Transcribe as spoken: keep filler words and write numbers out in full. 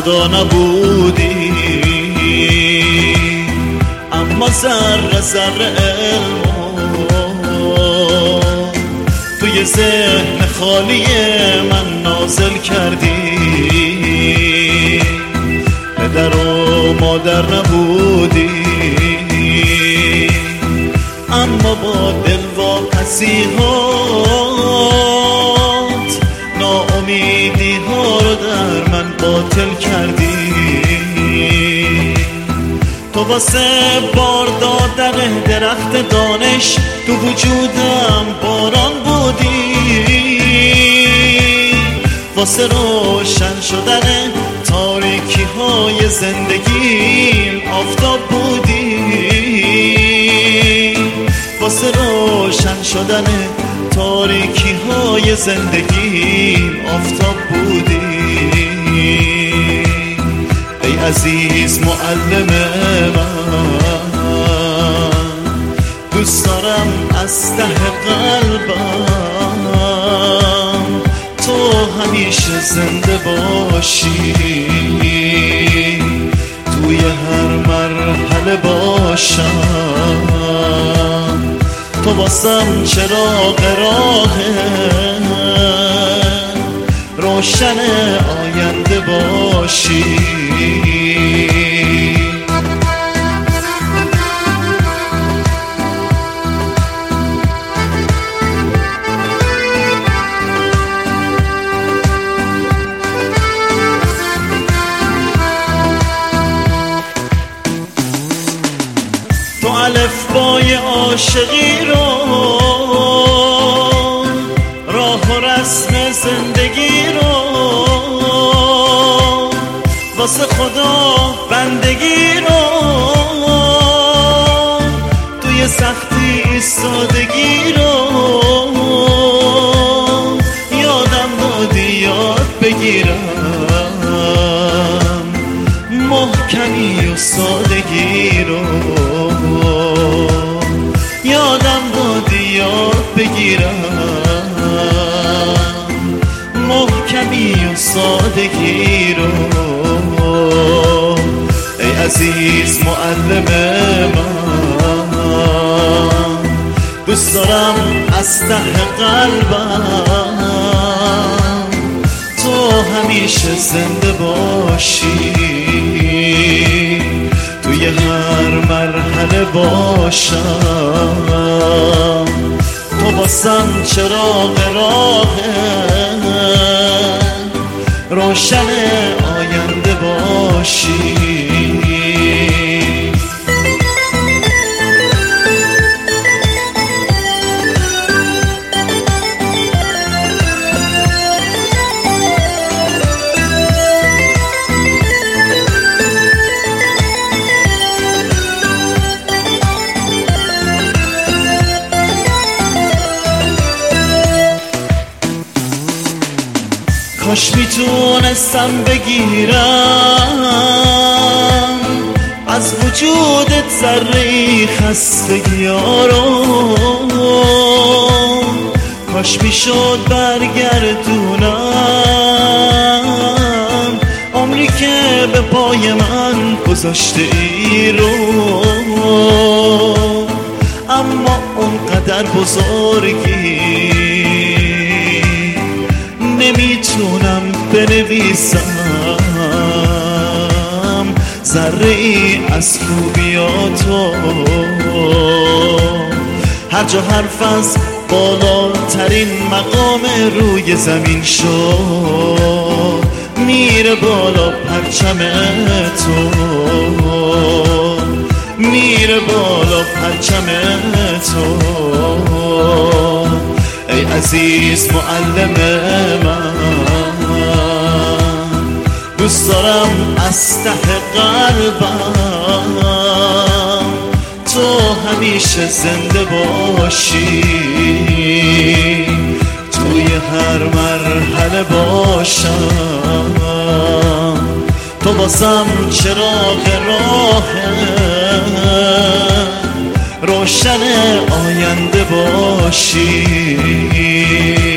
فردا نبودی، اما ذره ذره علمو توی ذهن خالی من نازل کردی. پدر و مادر نبودی، اما با دل واپسی هات ناامیدی ها رو در من باطل کردی. تو واسه بار دادن درخت دانش تو وجودم باران بودی، واسه روشن شدن تاریکی های زندگیم آفتاب بودی، واسه روشن شدن تاریکی های زندگیم آفتاب بودی. ای عزیز معلم من، دوست دارم از ته قلبم تو همیشه زنده باشی، توی هر مرحله باشم، تو واسم چراغ راه روشن آینده باشی. تو الفبای عاشقی رو، راه و رسم زندگی رو، واسه خدا بندگی رو، توی سختی ایستادگی رو یادم دادی یاد بگیرم، محکمی و سادگی رو یادم دادی یاد بگیرم، محکمی و سادگی رو. ای عزیز معلم من، دوست دارم از ته قلبم تو همیشه زنده باشی، توی هر مرحله باشم، تو واسم چراغ راه روشن آینده باشی. کاش میتونستم بگیرم از وجودت ذره‌ای خستگی ها رو، کاش میشد برگردونم عمری که به پای من گذاشته ای رو، اما اونقدر بزرگی نمیتونم بنویسم ذره‌ای از خوبیاتو. هر جا حرف از بالاترین مقام روی زمین شد میره بالا پرچم تو، میره بالا پرچم تو. ای عزیز معلم من، دوست دارم از ته قلبم تو همیشه زنده باشی، توی هر مرحله باشم، تو واسم چراغ راه روشن آینده باشی.